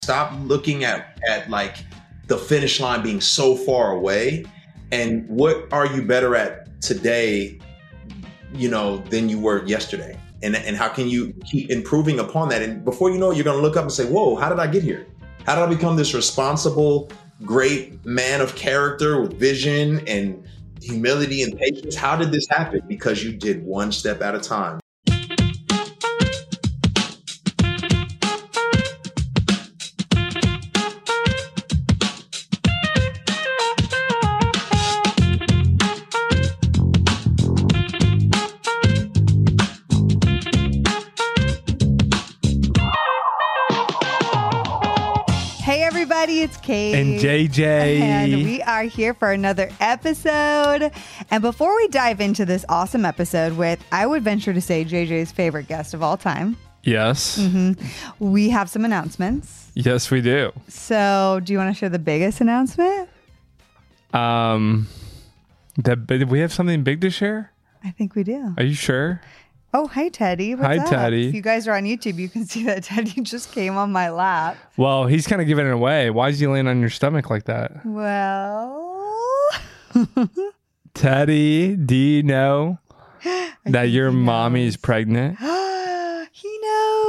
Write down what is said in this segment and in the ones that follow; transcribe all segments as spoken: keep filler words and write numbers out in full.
Stop looking at, at like the finish line being so far away. And what are you better at today, you know, than you were yesterday? And, and how can you keep improving upon that? And before you know it, you're going to look up and say, whoa, how did I get here? How did I become this responsible, great man of character with vision and humility and patience? How did this happen? Because you did one step at a time. It's Kate and J J, and we are here for another episode. And before we dive into this awesome episode with, I would venture to say, J J's favorite guest of all time. Yes. Mm-hmm. We have some announcements. Yes, we do. So do you want to share the biggest announcement? Um, that, do we have something big to share? I think we do. Are you sure? Oh, hi, Teddy. What's hi, up? Teddy. If you guys are on YouTube, you can see that Teddy just came on my lap. Well, he's kind of giving it away. Why is he laying on your stomach like that? Well, Teddy, do you know that your mommy's pregnant? He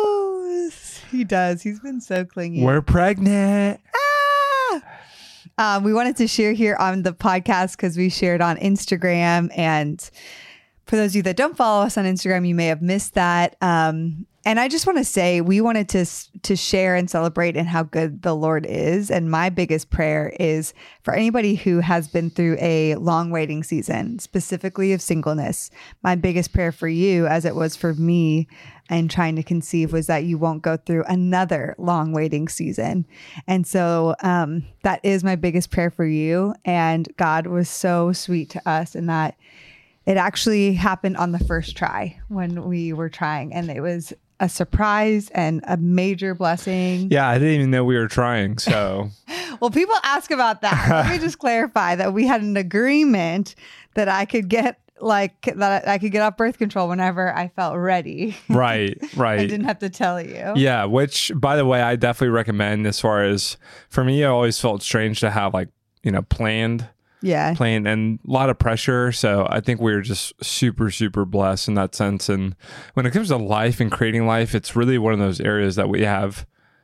knows. He does. He's been so clingy. We're pregnant. Ah! Um, we wanted to share here on the podcast because we shared on Instagram, and for those of you that don't follow us on Instagram, you may have missed that. Um, and I just want to say we wanted to to share and celebrate in how good the Lord is. And my biggest prayer is for anybody who has been through a long waiting season, specifically of singleness. My biggest prayer for you, as it was for me and trying to conceive, was that you won't go through another long waiting season. And so um, that is my biggest prayer for you. And God was so sweet to us in that it actually happened on the first try when we were trying, and it was a surprise and a major blessing. Yeah, I didn't even know we were trying, so. Well, people ask about that. Let me just clarify that we had an agreement that I could get like that I could get off birth control whenever I felt ready. Right, right. I didn't have to tell you. Yeah, which, by the way, I definitely recommend. As far as, for me, it always felt strange to have, like, you know, planned. Yeah. Playing and a lot of pressure. So I think we were just super, super blessed in that sense. And when it comes to life and creating life, it's really one of those areas that we have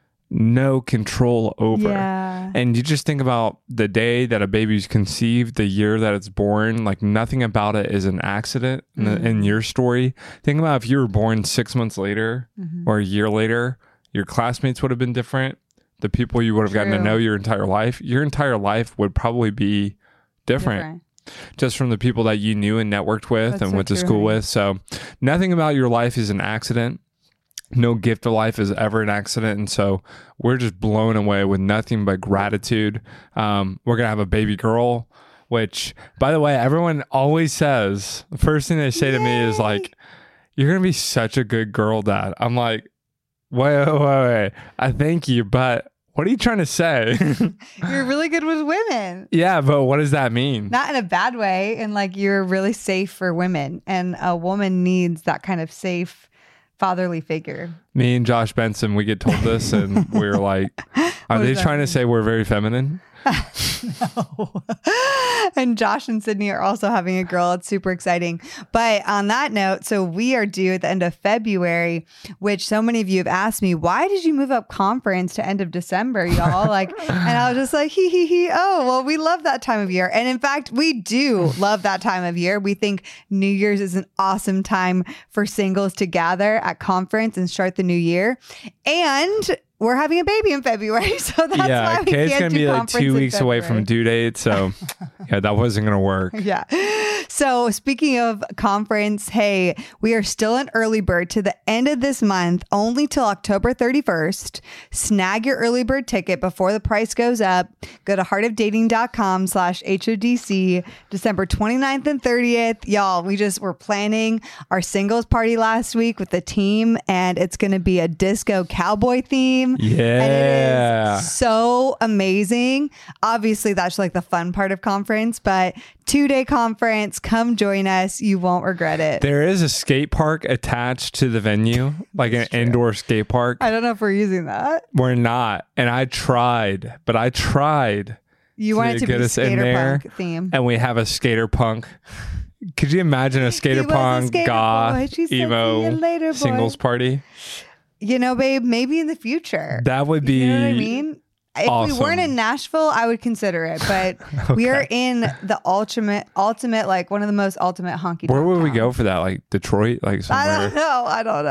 no control over. Yeah. And you just think about the day that a baby's conceived, the year that it's born, like nothing about it is an accident in, mm-hmm. the, in your story. Think about if you were born six months later mm-hmm. or a year later, your classmates would have been different. The people you would have True. gotten to know your entire life, your entire life would probably be Different. different just from the people that you knew and networked with That's and so went to true. school with. So nothing about your life is an accident. No gift of life is ever an accident. And so we're just blown away with nothing but gratitude. Um, we're going to have a baby girl, which, by the way, everyone always says, the first thing they say Yay! to me is like, you're going to be such a good girl, Dad. I'm like, wait, wait, wait, wait. I thank you, but what are you trying to say? You're really good with women. Yeah, but what does that mean? Not in a bad way. And like, you're really safe for women. And a woman needs that kind of safe fatherly figure. Me and Josh Benson, we get told this and we're like, are they trying mean? to say we're very feminine? No. And Josh and Sydney are also having a girl. It's super exciting. But on that note, so we are due at the end of February, which so many of you have asked me, why did you move up conference to end of December, y'all? Like, and I was just like, hee hee hee. Oh, well, we love that time of year. And in fact, we do love that time of year. We think New Year's is an awesome time for singles to gather at conference and start the new year. And we're having a baby in February, so that's yeah, why we Kate's can't gonna do be like two weeks away February. from due date, so yeah, that wasn't gonna work. Yeah. So speaking of conference, hey, we are still an early bird to the end of this month, only till October thirty-first. Snag your early bird ticket before the price goes up. Go to heartofdating.com slash HODC, December twenty-ninth and thirtieth. Y'all, we just were planning our singles party last week with the team, and it's going to be a disco cowboy theme. Yeah. And it is so amazing. Obviously, that's like the fun part of conference, but two-day conference, come join us. You won't regret it. There is a skate park attached to the venue, like an indoor skate park. I don't know if we're using that. We're not. And I tried, but I tried. You wanted to, to be skater punk theme. And we have a skater punk. Could you imagine a skater punk, a skater goth, emo later, singles party? You know, babe, maybe in the future. That would be, you know what I mean? If awesome. we weren't in Nashville, I would consider it. But okay. we are in the ultimate, ultimate, like one of the most ultimate honky. Where would we go for that? Like Detroit? Like somewhere? I don't know. I don't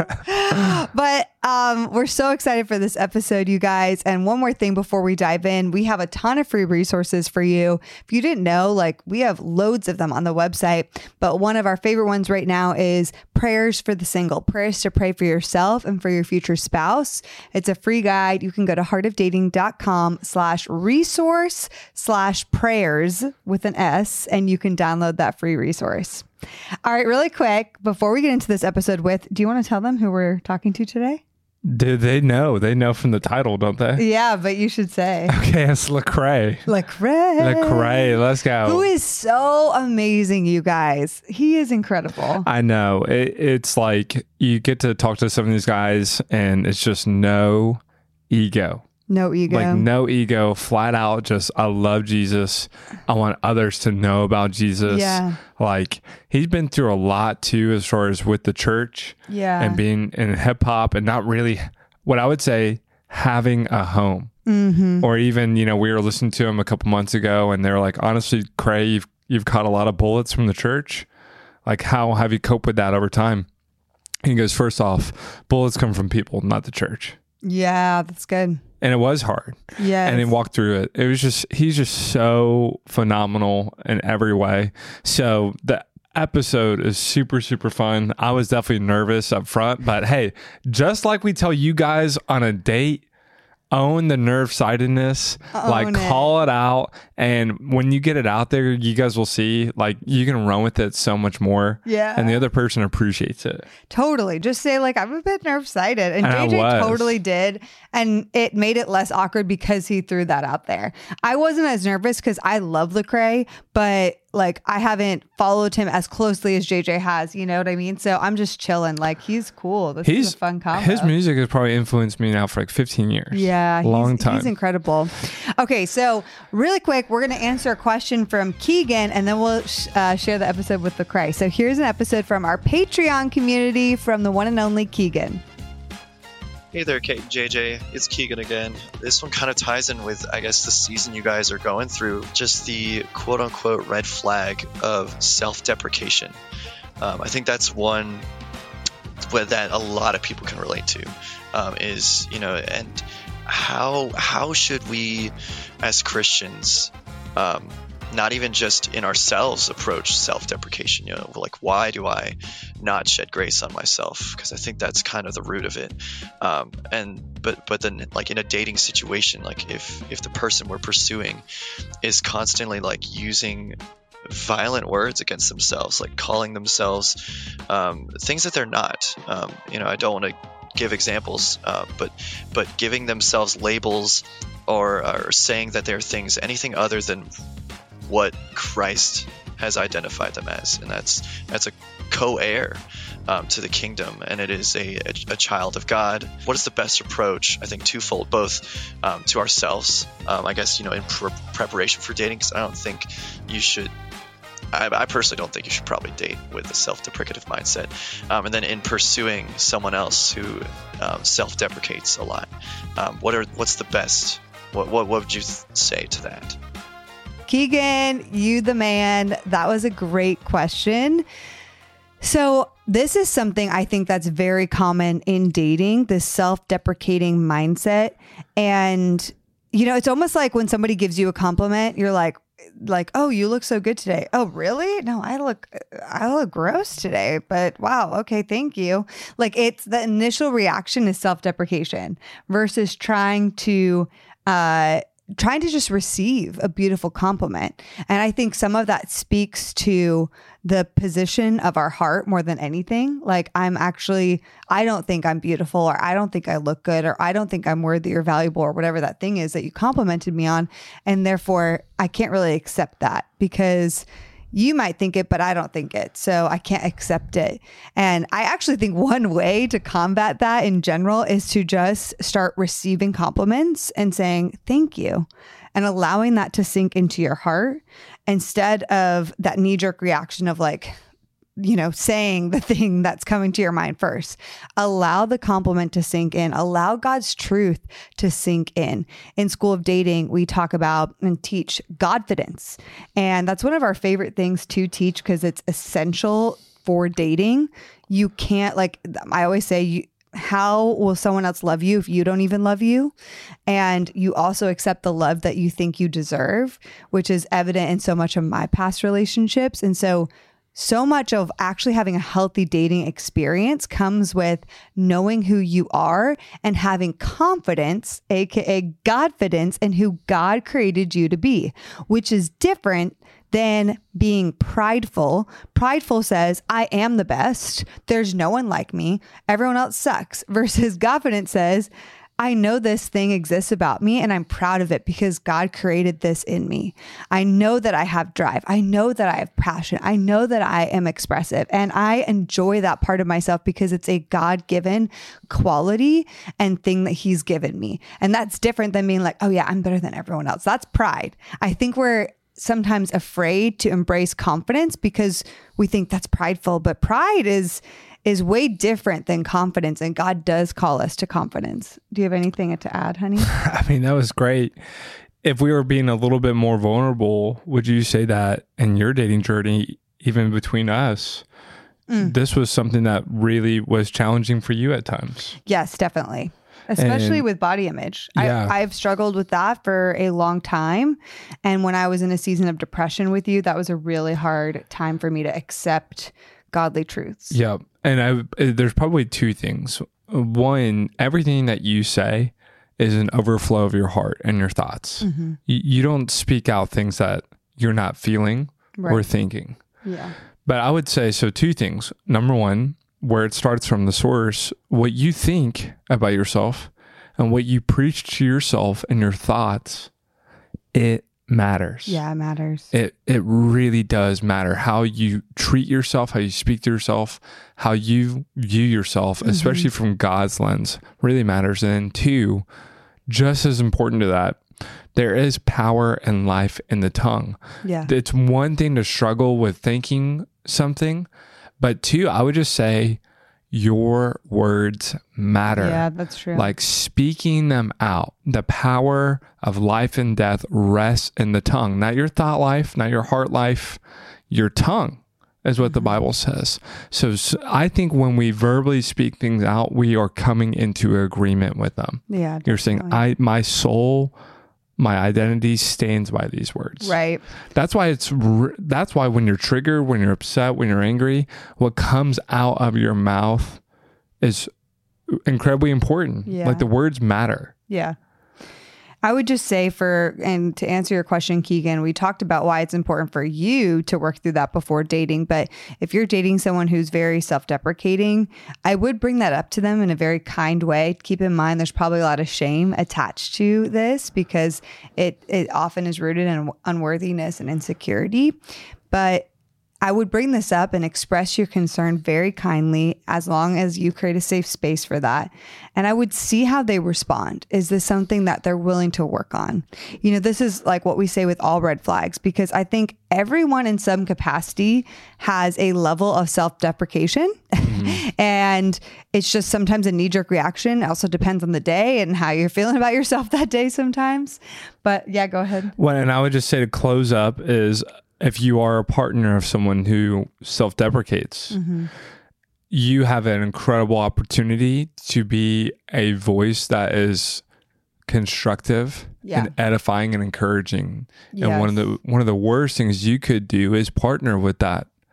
know. But um, we're so excited for this episode, you guys. And one more thing before we dive in, we have a ton of free resources for you. If you didn't know, like we have loads of them on the website. But one of our favorite ones right now is Prayers for the Single. Prayers to pray for yourself and for your future spouse. It's a free guide. You can go to heart of dating dot com slash resource slash prayers with an S, and you can download that free resource. All right, really quick, before we get into this episode with, do you want to tell them who we're talking to today? Do they know? They know from the title, don't they? Yeah, but you should say. Okay, it's Lecrae. Lecrae. Lecrae, let's go. Who is so amazing, you guys. He is incredible. I know. It, it's like you get to talk to some of these guys and it's just no ego. No ego. Like no ego, flat out just, I love Jesus. I want others to know about Jesus. Yeah. Like he's been through a lot too, as far as with the church. Yeah. And being in hip hop and not really, what I would say, having a home. Mm-hmm. Or even, you know, we were listening to him a couple months ago and they're like, honestly, Cray, you've, you've caught a lot of bullets from the church. Like how have you coped with that over time? And he goes, first off, bullets come from people, not the church. Yeah, that's good. And it was hard. Yeah. And he walked through it. It was just, he's just so phenomenal in every way. So the episode is super, super fun. I was definitely nervous up front, but hey, just like we tell you guys on a date, own the nerve-sightedness, own like it. Call it out. And when you get it out there, you guys will see, like, you can run with it so much more. Yeah. And the other person appreciates it. Totally. Just say, like, I'm a bit nerve-sighted. And, and J J totally did. And it made it less awkward because he threw that out there. I wasn't as nervous because I love Lecrae, but like I haven't followed him as closely as J J has, you know what I mean? So I'm just chilling. Like he's cool. This he's, is a fun combo. His music has probably influenced me now for like fifteen years. Yeah. Long he's, time. He's incredible. Okay. So really quick, we're going to answer a question from Keegan and then we'll sh- uh, share the episode with Lecrae. So here's an episode from our Patreon community from the one and only Keegan. Hey there, Kate and J J. It's Keegan again. This one kind of ties in with, I guess, the season you guys are going through. Just the quote-unquote red flag of self-deprecation. Um, I think that's one that a lot of people can relate to. Um, is, you know, and how how should we, as Christians, um, not even just in ourselves approach self-deprecation, you know, like, why do I not shed grace on myself? Because I think that's kind of the root of it. Um, and, but, but then like in a dating situation, like if, if the person we're pursuing is constantly like using violent words against themselves, like calling themselves, um, things that they're not, um, you know, I don't want to give examples, uh, but, but giving themselves labels or, or saying that they're things, anything other than what Christ has identified them as, and that's that's a co-heir um, to the kingdom, and it is a, a, a child of God. What is the best approach? I think twofold, both um, to ourselves, um, I guess, you know, in pre- preparation for dating, because I don't think you should, I, I personally don't think you should probably date with a self-deprecative mindset, um, and then in pursuing someone else who um, self-deprecates a lot. Um, what are what's the best? What, what what would you say to that? Keegan, you the man. That was a great question. So this is something I think that's very common in dating, this self-deprecating mindset. And, you know, it's almost like when somebody gives you a compliment, you're like, like, oh, you look so good today. Oh, really? No, I look, I look gross today, but wow. Okay. Thank you. Like it's the initial reaction is self-deprecation versus trying to, uh, trying to just receive a beautiful compliment. And I think some of that speaks to the position of our heart more than anything. Like, I'm actually, I don't think I'm beautiful, or I don't think I look good, or I don't think I'm worthy or valuable, or whatever that thing is that you complimented me on. And therefore, I can't really accept that because you might think it, but I don't think it. So I can't accept it. And I actually think one way to combat that in general is to just start receiving compliments and saying thank you and allowing that to sink into your heart instead of that knee-jerk reaction of like, you know, saying the thing that's coming to your mind first. Allow the compliment to sink in. Allow God's truth to sink in. In School of Dating, we talk about and teach Godfidence. And that's one of our favorite things to teach because it's essential for dating. You can't, like, I always say, you, how will someone else love you if you don't even love you? And you also accept the love that you think you deserve, which is evident in so much of my past relationships. And so So much of actually having a healthy dating experience comes with knowing who you are and having confidence, aka Godfidence, in who God created you to be, which is different than being prideful. Prideful says, I am the best. There's no one like me. Everyone else sucks. Versus Godfidence says, I know this thing exists about me and I'm proud of it because God created this in me. I know that I have drive. I know that I have passion. I know that I am expressive and I enjoy that part of myself because it's a God-given quality and thing that he's given me. And that's different than being like, oh yeah, I'm better than everyone else. That's pride. I think we're sometimes afraid to embrace confidence because we think that's prideful, but pride is is way different than confidence, and God does call us to confidence. Do you have anything to add, honey? I mean, that was great. If we were being a little bit more vulnerable, would you say that in your dating journey, even between us, mm. this was something that really was challenging for you at times? Yes, definitely. Especially and, with body image. Yeah. I, I've struggled with that for a long time. And when I was in a season of depression with you, that was a really hard time for me to accept godly truths. Yeah. And I, there's probably two things. One, everything that you say is an overflow of your heart and your thoughts. Mm-hmm. You, you don't speak out things that you're not feeling right. or thinking. Yeah. But I would say, so two things. Number one, where it starts from the source, what you think about yourself and what you preach to yourself and your thoughts, it matters. Yeah, it matters. It it really does matter. How you treat yourself, how you speak to yourself, how you view yourself, mm-hmm. especially from God's lens, really matters. And two, just as important to that, there is power and life in the tongue. Yeah. It's one thing to struggle with thinking something, but two, I would just say your words matter. Yeah, that's true. Like speaking them out. The power of life and death rests in the tongue, not your thought life, not your heart life, your tongue is what mm-hmm. the Bible says. So, so I think when we verbally speak things out, we are coming into agreement with them. Yeah. You're saying, I, my soul, my identity stands by these words. Right. That's why it's, that's why when you're triggered, when you're upset, when you're angry, what comes out of your mouth is incredibly important. Yeah. Like the words matter. Yeah. I would just say for, and to answer your question, Keegan, we talked about why it's important for you to work through that before dating. But if you're dating someone who's very self-deprecating, I would bring that up to them in a very kind way. Keep in mind, there's probably a lot of shame attached to this because it, it often is rooted in unworthiness and insecurity. But I would bring this up and express your concern very kindly as long as you create a safe space for that. And I would see how they respond. Is this something that they're willing to work on? You know, this is like what we say with all red flags, because I think everyone in some capacity has a level of self-deprecation. Mm-hmm. And it's just sometimes a knee-jerk reaction. It also depends on the day and how you're feeling about yourself that day sometimes. But yeah, go ahead. Well, and I would just say to close up is, if you are a partner of someone who self-deprecates, mm-hmm. you have an incredible opportunity to be a voice that is constructive yeah. and edifying and encouraging. Yes. And one of the one of the worst things you could do is partner with that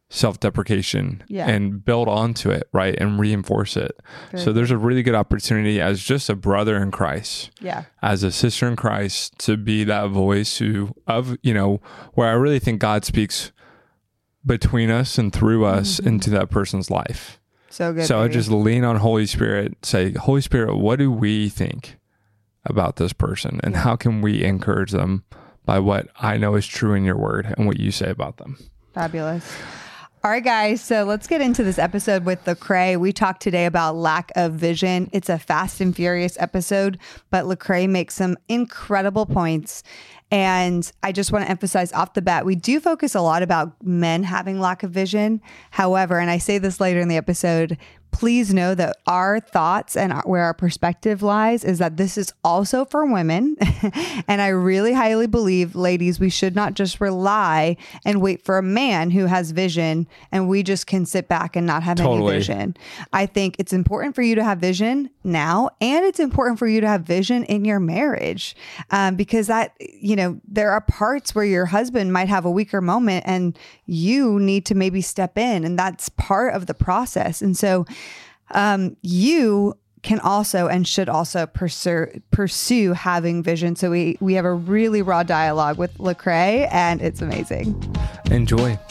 self-deprecation Yeah. and build onto it, right? And reinforce it. Very so there's a really good opportunity as just a brother in Christ, Yeah. as a sister in Christ, to be that voice who of, you know, where I really think God speaks between us and through us Mm-hmm. into that person's life. So good. So I baby. just lean on Holy Spirit, say, Holy Spirit, what do we think about this person? And how can we encourage them by what I know is true in your word and what you say about them? Fabulous. All right, guys. So let's get into this episode with Lecrae. We talked today about lack of vision. It's a fast and furious episode, but Lecrae makes some incredible points. And I just want to emphasize off the bat, we do focus a lot about men having lack of vision. However, and I say this later in the episode, please know that our thoughts and our, where our perspective lies is that this is also for women. And I really highly believe, ladies, we should not just rely and wait for a man who has vision and we just can sit back and not have Totally. any vision. I think it's important for you to have vision now, and it's important for you to have vision in your marriage, um, because that, you know, there are parts where your husband might have a weaker moment and you need to maybe step in, and that's part of the process. And so um, you can also and should also pursue pursue having vision. So we we have a really raw dialogue with Lecrae, and it's amazing. Enjoy.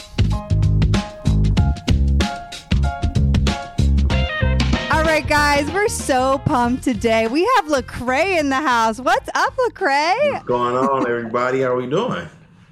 All right, guys, we're so pumped today. We have Lecrae in the house. What's up, Lecrae? What's going on, everybody? How are we doing?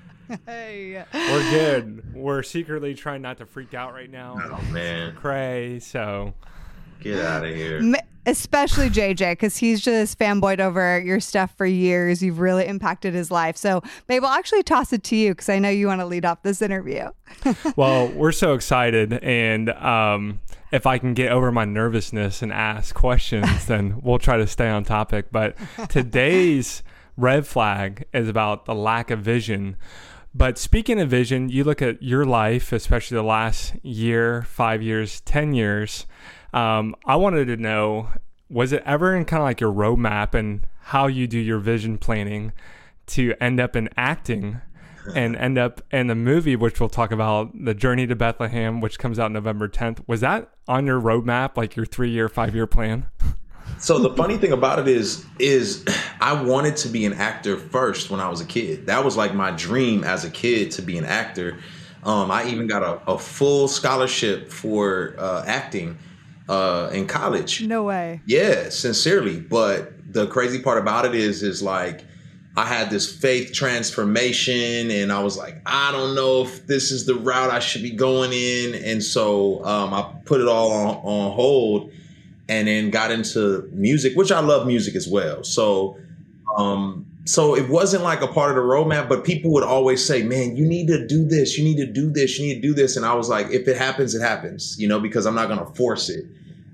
Hey. We're good. We're secretly trying not to freak out right now. Oh man, Cray, so get out of here. M- Especially J J, because he's just fanboyed over your stuff for years. You've really impacted his life. So, babe, I'll actually toss it to you because I know you want to lead off this interview. well, we're so excited, and um, if I can get over my nervousness and ask questions, then we'll try to stay on topic. But today's red flag is about the lack of vision. But speaking of vision, you look at your life, especially the last year, five years, ten years. Um, I wanted to know, was it ever in kind of like your roadmap and how you do your vision planning to end up in acting and end up in the movie, which we'll talk about, The Journey to Bethlehem, which comes out November tenth. Was that on your roadmap, like your three-year, five-year plan? So the funny thing about it is, is I wanted to be an actor first when I was a kid. That was like my dream as a kid, to be an actor. Um, I even got a, a full scholarship for uh, acting uh, in college. No way. Yeah, sincerely. But the crazy part about it is, is like, I had this faith transformation and I was like, I don't know if this is the route I should be going in. And so um, I put it all on, on hold and then got into music, which I love music as well. So, um, so it wasn't like a part of the roadmap, but people would always say, man, you need to do this. You need to do this. You need to do this. And I was like, if it happens, it happens, you know, because I'm not going to force it.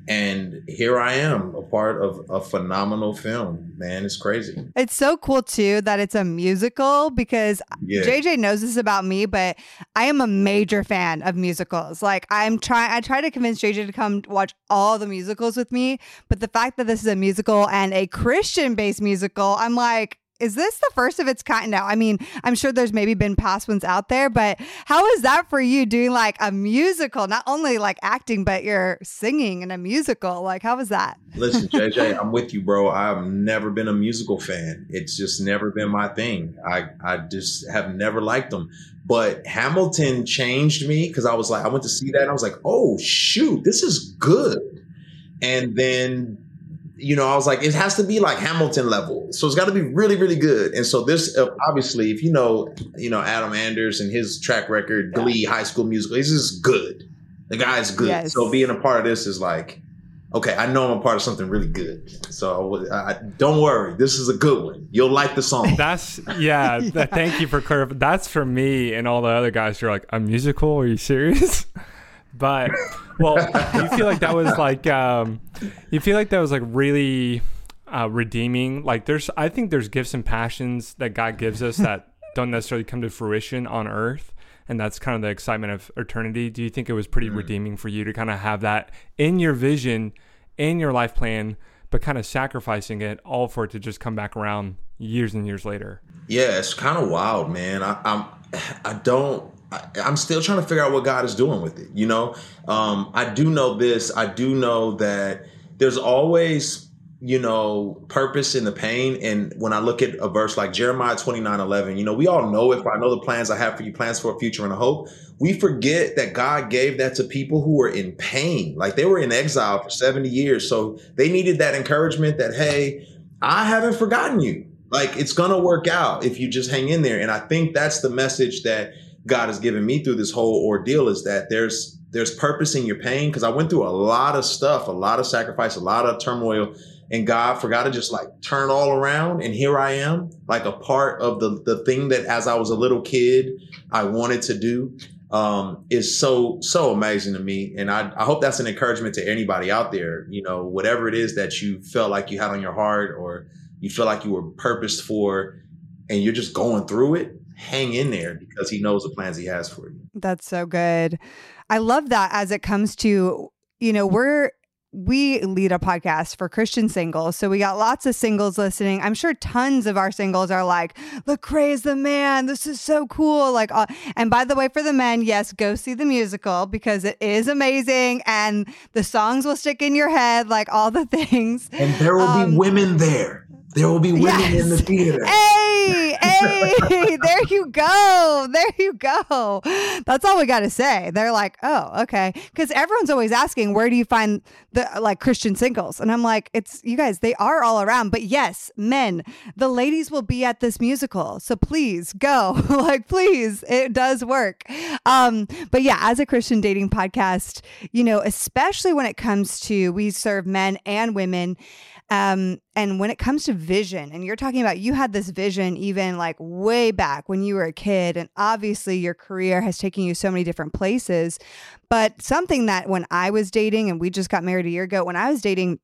And here I am, a part of a phenomenal film, man. It's crazy. It's so cool, too, that it's a musical, because Yeah. J J knows this about me, but I am a major fan of musicals. Like, I'm trying, I try to convince J J to come watch all the musicals with me. But the fact that this is a musical and a Christian-based musical, I'm like, is this the first of its kind now? I mean, I'm sure there's maybe been past ones out there, but how is that for you, doing like a musical, not only like acting, but you're singing in a musical? Like, how was that? Listen, J J, I'm with you, bro. I've never been a musical fan. It's just never been my thing. I, I just have never liked them. But Hamilton changed me, because I was like, I went to see that and I was like, oh, shoot, this is good. And then, you know, I was like, it has to be like Hamilton level. So it's got to be really, really good. And so this, uh, obviously, if you know, you know, Adam Anders and his track record, Yeah. Glee, High School Musical, he's just good. The guy's good. Yes. So being a part of this is like, okay, I know I'm a part of something really good. So I, I, don't worry. This is a good one. You'll like the song. That's, yeah, th- thank you for clarifying. That's for me and all the other guys who are like, a musical? Are you serious? But, well, you feel like that was like, um, you feel like that was like really uh, redeeming. Like there's, I think there's gifts and passions that God gives us that don't necessarily come to fruition on earth. And that's kind of the excitement of eternity. Do you think it was pretty mm. redeeming for you to kind of have that in your vision, in your life plan, but kind of sacrificing it all for it to just come back around years and years later? Yeah, it's kind of wild, man. I, I'm, I don't, I, I'm still trying to figure out what God is doing with it. You know, um, I do know this. I do know that there's always, you know, purpose in the pain. And when I look at a verse like Jeremiah twenty-nine eleven, you know, we all know it, for I know the plans I have for you, plans for a future and a hope. We forget that God gave that to people who were in pain, like they were in exile for seventy years. So they needed that encouragement that, hey, I haven't forgotten you. Like, it's going to work out if you just hang in there. And I think that's the message that God has given me through this whole ordeal, is that there's there's purpose in your pain. Because I went through a lot of stuff, a lot of sacrifice, a lot of turmoil, and God forgot to just like turn all around. And here I am, like a part of the the thing that as I was a little kid, I wanted to do. Um, is so, so amazing to me. And I, I hope that's an encouragement to anybody out there. You know, whatever it is that you felt like you had on your heart, or you feel like you were purposed for, and you're just going through it, hang in there, because he knows the plans he has for you. That's so good. I love that as it comes to, you know, we're, we lead a podcast for Christian singles. So we got lots of singles listening. I'm sure tons of our singles are like, Lecrae is the man. This is so cool. Like, uh, and by the way, for the men, yes, go see the musical, because it is amazing. And the songs will stick in your head, like all the things. And there will um, be women there. There will be women yes. in the theater. Hey, hey, there you go. There you go. That's all we got to say. They're like, oh, okay. Because everyone's always asking, where do you find the like Christian singles? And I'm like, it's you guys, they are all around. But yes, men, the ladies will be at this musical. So please go. Like, please, it does work. Um, but yeah, as a Christian dating podcast, you know, especially when it comes to, we serve men and women. Um, and when it comes to vision, and you're talking about, you had this vision even like way back when you were a kid, and obviously your career has taken you so many different places, but something that when I was dating, and we just got married a year ago, when I was dating,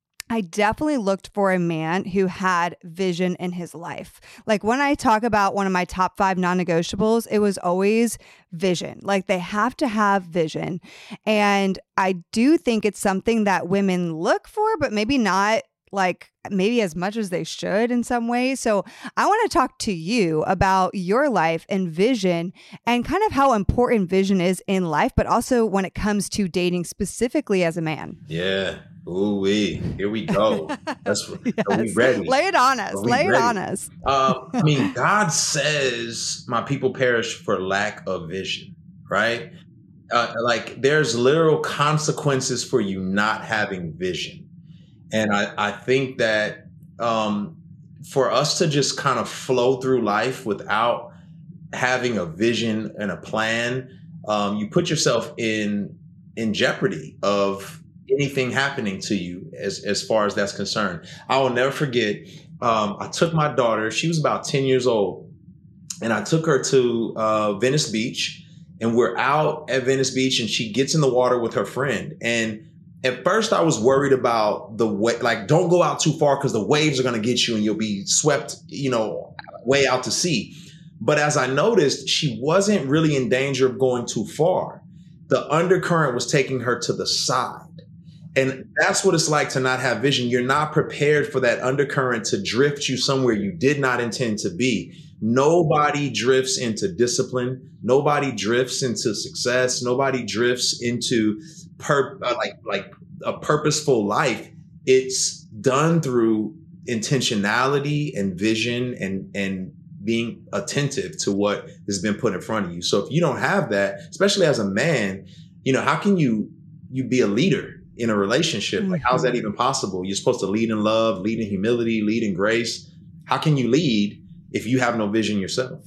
I definitely looked for a man who had vision in his life. Like when I talk about one of my top five non-negotiables, it was always vision. Like they have to have vision. And I do think it's something that women look for, but maybe not like maybe as much as they should in some ways. So I want to talk to you about your life and vision, and kind of how important vision is in life, but also when it comes to dating specifically as a man. Yeah. Ooh wee. Here we go. That's yes. Are we ready? Lay it on us. Lay ready? it on us. Uh, I mean, God says, "My people perish for lack of vision." Right? Uh, like there's literal consequences for you not having vision. And I, I think that um, for us to just kind of flow through life without having a vision and a plan, um, you put yourself in in jeopardy of anything happening to you as, as far as that's concerned. I will never forget, um, I took my daughter, she was about ten years old, and I took her to uh, Venice Beach, and we're out at Venice Beach, and she gets in the water with her friend. And at first I was worried about the way, like, don't go out too far because the waves are going to get you and you'll be swept, you know, way out to sea. But as I noticed, she wasn't really in danger of going too far. The undercurrent was taking her to the side. And that's what it's like to not have vision. You're not prepared for that undercurrent to drift you somewhere you did not intend to be. Nobody drifts into discipline. Nobody drifts into success. Nobody drifts into per uh, like like a purposeful life. It's done through intentionality and vision and and being attentive to what has been put in front of you. So if you don't have that, especially as a man, you know, how can you you be a leader in a relationship? Like, how's that even possible? You're supposed to lead in love, lead in humility, lead in grace. How can you lead if you have no vision yourself?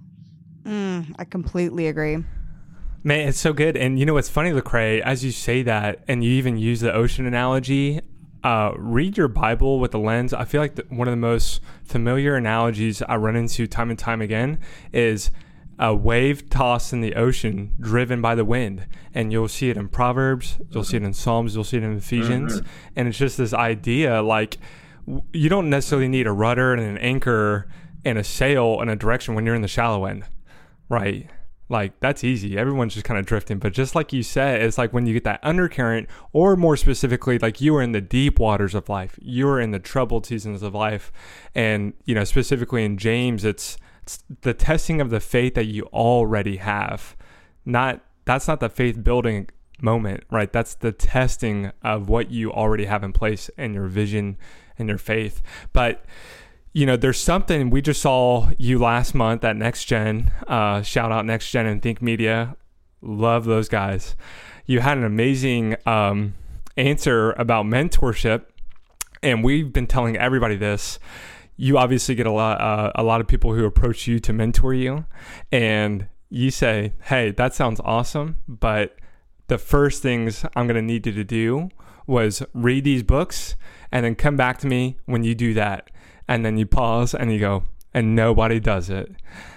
Mm, I completely agree. Man, it's so good. And you know what's funny, Lecrae, as you say that, and you even use the ocean analogy, uh, read your Bible with a lens. I feel like the, one of the most familiar analogies I run into time and time again is a wave tossed in the ocean driven by the wind. And you'll see it in Proverbs, you'll see it in Psalms, you'll see it in Ephesians. Mm-hmm. And it's just this idea, like, you don't necessarily need a rudder and an anchor and a sail in a direction when you're in the shallow end, right? Like, that's easy. Everyone's just kind of drifting. But just like you said, it's like when you get that undercurrent, or more specifically, like you are in the deep waters of life, you are in the troubled seasons of life. And, you know, specifically in James, it's, it's the testing of the faith that you already have. not that's not the faith building moment, right? That's the testing of what you already have in place and your vision and your faith. But you know, there's something we just saw you last month at Next Gen. Uh, shout out Next Gen and Think Media. Love those guys. You had an amazing um, answer about mentorship, and we've been telling everybody this. You obviously get a lot, uh, a lot of people who approach you to mentor you, and you say, "Hey, that sounds awesome, but the first things I'm going to need you to do was read these books, and then come back to me when you do that." And then you pause and you go, and nobody does it.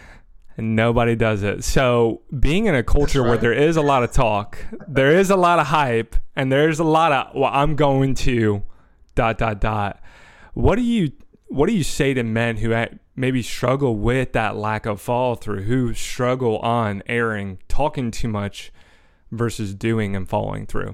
And nobody does it. So being in a culture right. where there is a lot of talk, there is a lot of hype, and there's a lot of, well, I'm going to dot, dot, dot. What do you, what do you say to men who maybe struggle with that lack of follow through, who struggle on erring, talking too much versus doing and following through?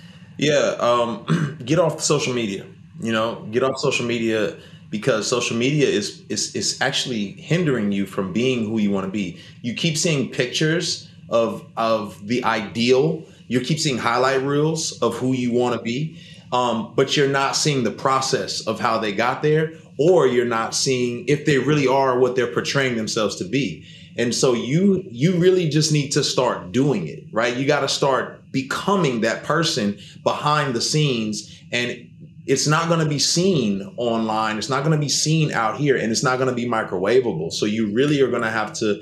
Yeah. Um, get off social media, you know, get off social media. Because social media is, is is actually hindering you from being who you want to be. You keep seeing pictures of of the ideal. You keep seeing highlight reels of who you want to be, um, but you're not seeing the process of how they got there, or you're not seeing if they really are what they're portraying themselves to be. And so you you really just need to start doing it, right? You got to start becoming that person behind the scenes, and it's not going to be seen online. It's not going to be seen out here, and it's not going to be microwavable. So you really are going to have to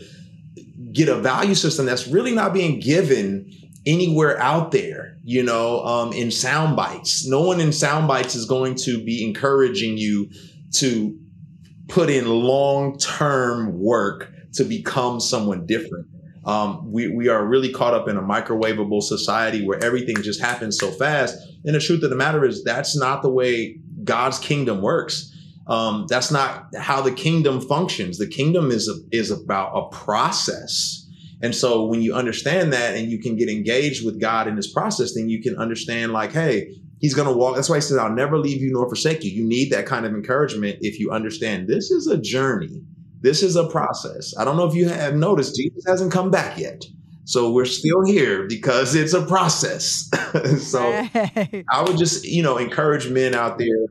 get a value system that's really not being given anywhere out there, you know, um, in sound bites. No one in sound bites is going to be encouraging you to put in long-term work to become someone different. Um, we, we are really caught up in a microwavable society where everything just happens so fast. And the truth of the matter is that's not the way God's kingdom works. Um, that's not how the kingdom functions. The kingdom is a, is about a process. And so when you understand that and you can get engaged with God in this process, then you can understand like, hey, he's going to walk. That's why he says, I'll never leave you nor forsake you. You need that kind of encouragement if you understand this is a journey. This is a process. I don't know if you have noticed, Jesus hasn't come back yet. So we're still here because it's a process. So right. I would just, you know, encourage men out there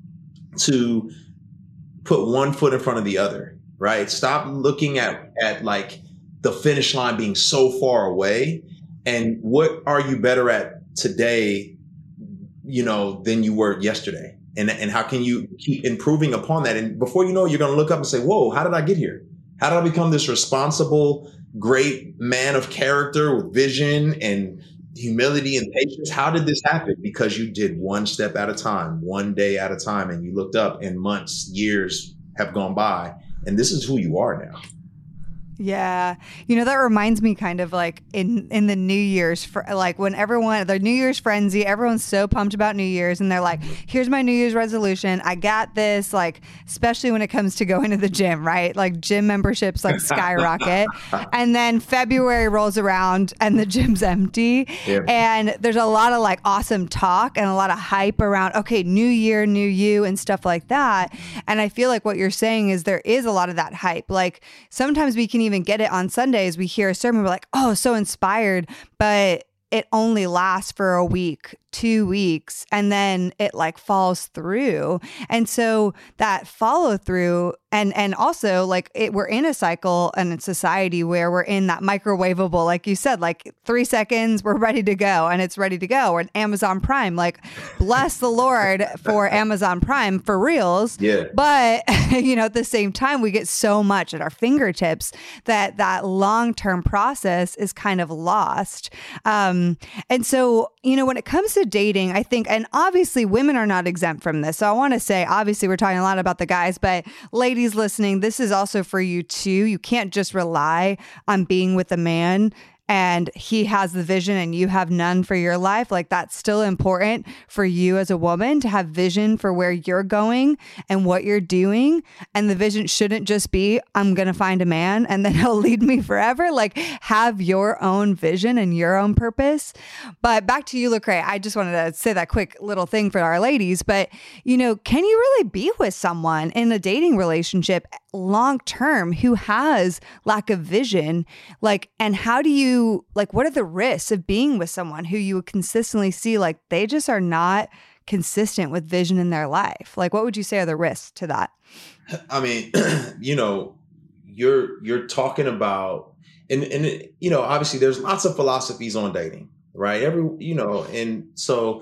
to put one foot in front of the other, right? Stop looking at, at like the finish line being so far away. And what are you better at today, you know, than you were yesterday? And, and how can you keep improving upon that? And before you know it, you're going to look up and say, whoa, how did I get here? How did I become this responsible, great man of character with vision and humility and patience? How did this happen? Because you did one step at a time, one day at a time, and you looked up and months, years have gone by. And this is who you are now. Yeah. You know, that reminds me kind of like in, in the New Year's, fr- like when everyone, the New Year's frenzy, everyone's so pumped about New Year's and they're like, here's my New Year's resolution. I got this, like, especially when it comes to going to the gym, right? Like gym memberships like skyrocket. And then February rolls around and the gym's empty. Yeah. And there's a lot of like awesome talk and a lot of hype around, okay, new year, new you and stuff like that. And I feel like what you're saying is there is a lot of that hype. Like sometimes we can even get it on Sundays. We hear a sermon, we're like, oh, so inspired, but it only lasts for a week, two weeks, and then it like falls through. And so that follow through, and and also like it, we're in a cycle and a society where we're in that microwavable, like you said, like three seconds, we're ready to go, and it's ready to go. Or Amazon Prime, like bless the Lord for Amazon Prime for reals. Yeah. But you know, at the same time, we get so much at our fingertips that that long term process is kind of lost. Um, and so you know, when it comes to dating, I think, and obviously women are not exempt from this. So I want to say, obviously we're talking a lot about the guys, but ladies listening, this is also for you too. You can't just rely on being with a man and he has the vision and you have none for your life. Like that's still important for you as a woman to have vision for where you're going and what you're doing. And the vision shouldn't just be, I'm going to find a man and then he'll lead me forever. Like have your own vision and your own purpose. But back to you, Lecrae, I just wanted to say that quick little thing for our ladies, but you know, can you really be with someone in a dating relationship long term who has lack of vision? Like, and how do you, like, what are the risks of being with someone who you would consistently see like they just are not consistent with vision in their life? Like, what would you say are the risks to that? I mean, you know, you're you're talking about, and and you know, obviously there's lots of philosophies on dating, right? Every, you know, and so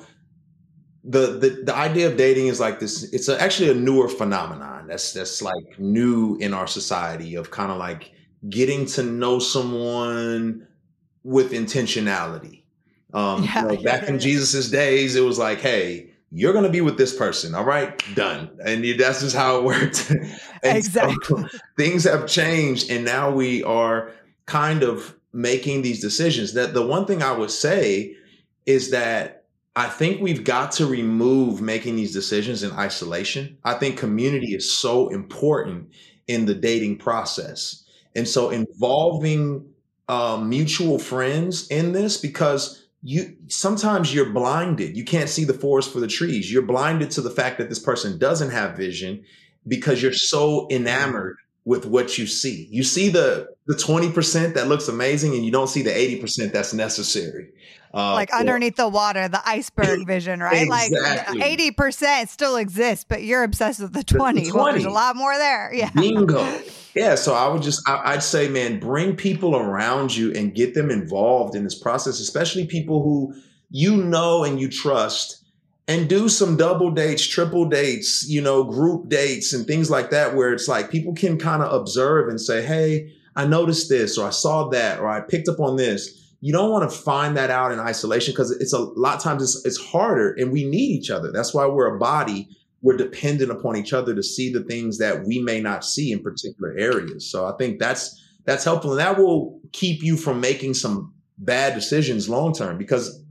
the the the idea of dating is like this. It's a, actually a newer phenomenon that's that's like new in our society of kind of like getting to know someone with intentionality. Um, Yeah, you know, back yeah, in yeah. Jesus's days, it was like, hey, you're going to be with this person. All right, done. And that's just how it worked. And Exactly. so things have changed. And now we are kind of making these decisions. That the one thing I would say is that I think we've got to remove making these decisions in isolation. I think community is so important in the dating process. And so involving uh, mutual friends in this, because you sometimes you're blinded. You can't see the forest for the trees. You're blinded to the fact that this person doesn't have vision because you're so enamored with what you see. You see the the twenty percent that looks amazing and you don't see the eighty percent that's necessary. Uh, Like for- underneath the water, the iceberg vision, right? Exactly. Like eighty percent still exists, but you're obsessed with the twenty. Well, there's a twenty. lot more there. Yeah. Bingo. Yeah. So I would just, I, I'd say, man, bring people around you and get them involved in this process, especially people who you know and you trust, and do some double dates, triple dates, you know, group dates and things like that, where it's like people can kind of observe and say, hey, I noticed this, or I saw that, or I picked up on this. You don't want to find that out in isolation because it's a lot of times it's, it's harder, and we need each other. That's why we're a body. We're dependent upon each other to see the things that we may not see in particular areas. So I think that's that's helpful, and that will keep you from making some bad decisions long term, because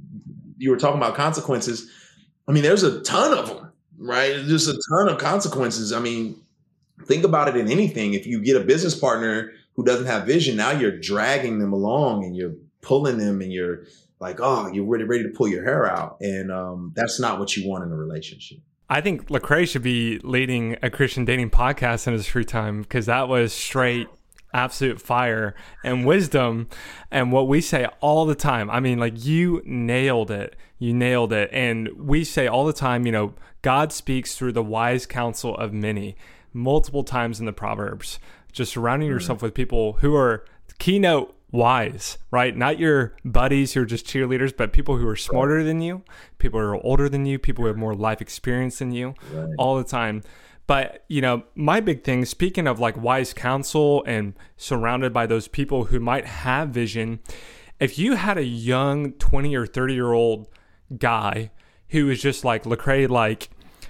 you were talking about consequences. I mean, there's a ton of them, right? There's a ton of consequences. I mean, think about it in anything. If you get a business partner who doesn't have vision, now you're dragging them along and you're pulling them, and you're like, oh, you're really ready to pull your hair out. And um, that's not what you want in a relationship. I think Lecrae should be leading a Christian dating podcast in his free time, because that was straight absolute fire and wisdom and what we say all the time. I mean, like, you nailed it. You nailed it. And we say all the time, you know, God speaks through the wise counsel of many, multiple times in the Proverbs. Just surrounding yourself with people who are keynote wise, right? Not your buddies who are just cheerleaders, but people who are smarter than you, people who are older than you, people who have more life experience than you, Right. all the time. But, you know, my big thing, speaking of like wise counsel and surrounded by those people who might have vision, if you had a young twenty or thirty year old guy who is just like Lecrae, like,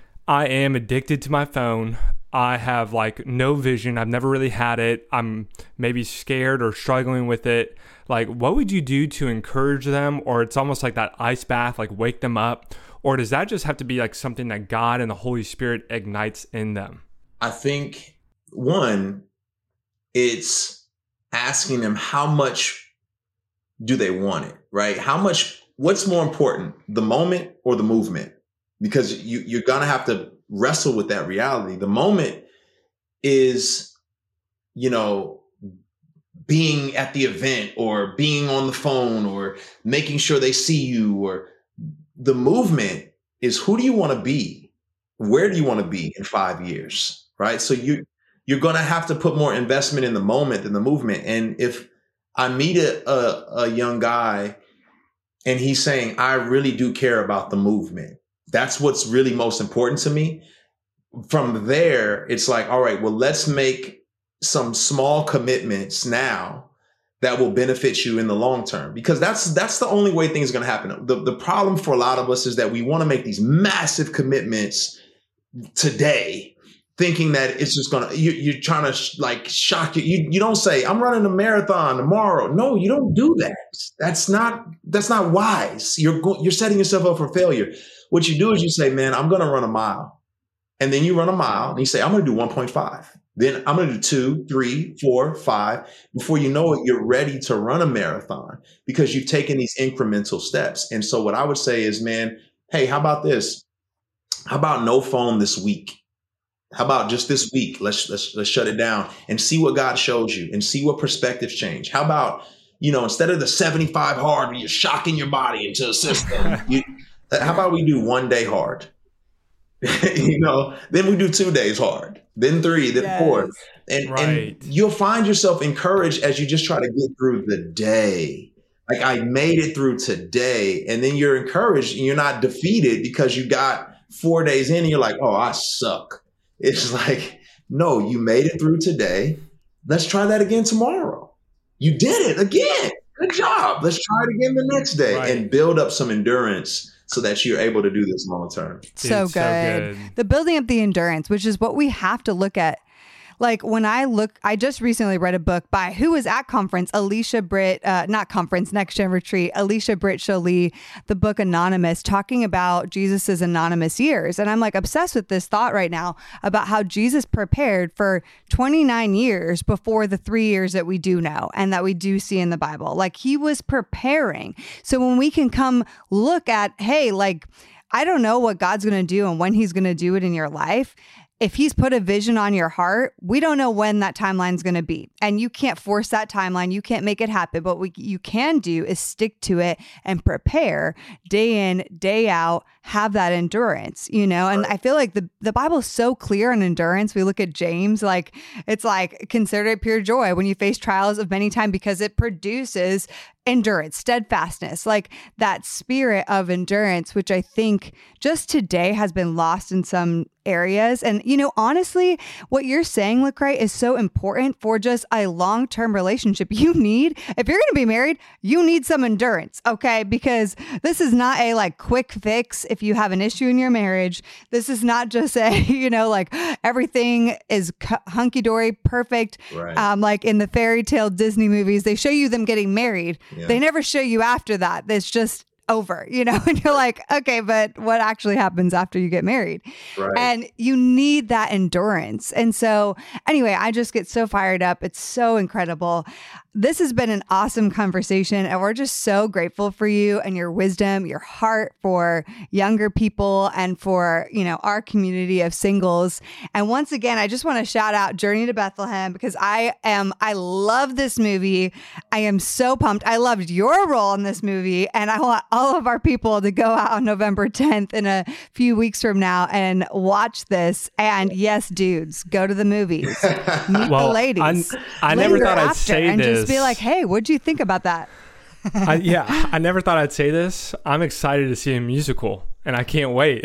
I am addicted to my phone. I have like no vision. I've never really had it. I'm maybe scared or struggling with it. Like, what would you do to encourage them? Or it's almost like that ice bath, like wake them up. Or does that just have to be like something that God and the Holy Spirit ignites in them? I think, one, it's asking them how much do they want it, right? How much, what's more important, the moment or the movement? Because you, you're going to have to wrestle with that reality. The moment is, you know, being at the event or being on the phone or making sure they see you, or the movement is, who do you want to be? Where do you want to be in five years? Right. So you, you're going to have to put more investment in the moment than the movement. And if I meet a, a, a young guy and he's saying, I really do care about the movement, that's what's really most important to me. From there, it's like, all right, well, let's make some small commitments now that will benefit you in the long term, because that's that's the only way things are going to happen. The, the problem for a lot of us is that we want to make these massive commitments today, thinking that it's just going to, you, you're trying to sh- like shock you. you. You don't say, I'm running a marathon tomorrow. No, you don't do that. That's not, that's not wise. You're go- you're setting yourself up for failure. What you do is you say, man, I'm going to run a mile. And then you run a mile and you say, I'm going to do one point five. Then I'm going to do two, three, four, five. Before you know it, you're ready to run a marathon because you've taken these incremental steps. And so what I would say is, man, hey, how about this? How about no phone this week? How about just this week? Let's let's let's shut it down and see what God shows you and see what perspectives change. How about, you know, instead of the seventy-five hard where you're shocking your body into a system, you, how about we do one day hard? You know, then we do two days hard, then three, then yes. four. And, right. and you'll find yourself encouraged as you just try to get through the day. Like, I made it through today. And then you're encouraged and you're not defeated because you got four days in and you're like, oh, I suck. It's like, no, you made it through today. Let's try that again tomorrow. You did it again. Good job. Let's try it again the next day right. and build up some endurance so that you're able to do this long term. So good. so good. The building up the endurance, which is what we have to look at. Like when I look, I just recently read a book by who was at conference, Alicia Britt, uh, not conference, Next Gen Retreat, Alicia Britt Jolie, the book Anonymous, talking about Jesus's anonymous years. And I'm like obsessed with this thought right now about how Jesus prepared for twenty-nine years before the three years that we do know and that we do see in the Bible. Like he was preparing. So when we can come look at, hey, like, I don't know what God's going to do and when he's going to do it in your life. If he's put a vision on your heart, we don't know when that timeline is going to be. And you can't force that timeline. You can't make it happen. But what you can do is stick to it and prepare day in, day out, have that endurance, you know? And I feel like the, the Bible is so clear on endurance. We look at James, like it's like, consider it pure joy when you face trials of many times because it produces endurance, steadfastness, like that spirit of endurance, which I think just today has been lost in some areas. And, you know, honestly, what you're saying, Lecrae, is so important for just a long-term relationship. You need, if you're going to be married, you need some endurance, okay? Because this is not a like quick fix if you have an issue in your marriage. This is not just a, you know, like everything is hunky-dory, perfect. Right. Um, like in the fairy tale Disney movies, they show you them getting married. Yeah. They never show you after that. It's just over, you know, and you're like, okay, but what actually happens after you get married? Right. And you need that endurance. And so anyway, I just get so fired up. It's so incredible. This has been an awesome conversation, and we're just so grateful for you and your wisdom, your heart for younger people and for, you know, our community of singles. And once again, I just want to shout out Journey to Bethlehem because I am, I love this movie. I am so pumped. I loved your role in this movie, and I want all of our people to go out on November tenth in a few weeks from now and watch this. And yes, dudes, go to the movies, meet well, the ladies. I'm, I never thought I'd say and this. Just be like, hey, what'd you think about that? I, yeah, I never thought I'd say this. I'm excited to see a musical, and I can't wait.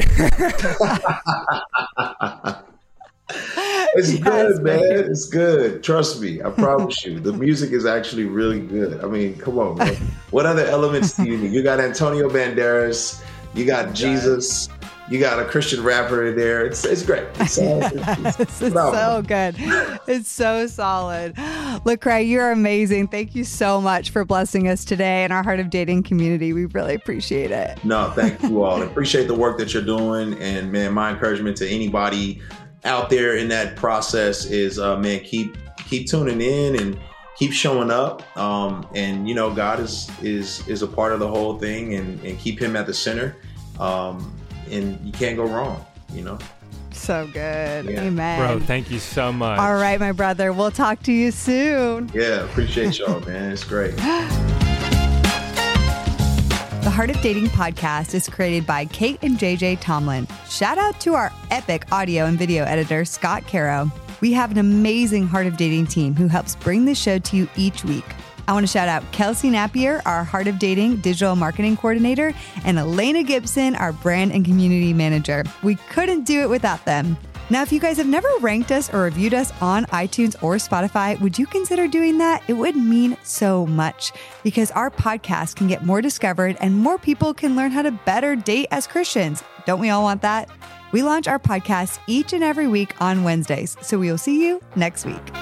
It's yes, good, man. man. It's good. Trust me. I promise you. The music is actually really good. I mean, come on, man. What other elements do you need? You got Antonio Banderas. You got Jesus. You got a Christian rapper in there. It's it's great. It's, uh, it's, it's, it's so good. It's so solid. Lecrae, you're amazing. Thank you so much for blessing us today in our Heart of Dating community. We really appreciate it. No, thank you all. I appreciate the work that you're doing. And man, my encouragement to anybody out there in that process is, uh, man, keep keep tuning in and keep showing up. Um, and you know, God is is is a part of the whole thing, and, and keep Him at the center. Um, and you can't go wrong, you know. So good. Yeah. Amen. Bro, thank you so much. All right, my brother. We'll talk to you soon. Yeah, appreciate y'all, man. It's great. The Heart of Dating podcast is created by Kate and J J Tomlin. Shout out to our epic audio and video editor, Scott Caro. We have an amazing Heart of Dating team who helps bring the show to you each week. I want to shout out Kelsey Napier, our Heart of Dating digital marketing coordinator, and Elena Gibson, our brand and community manager. We couldn't do it without them. Now, if you guys have never ranked us or reviewed us on iTunes or Spotify, would you consider doing that? It would mean so much because our podcast can get more discovered and more people can learn how to better date as Christians. Don't we all want that? We launch our podcast each and every week on Wednesdays, so we will see you next week.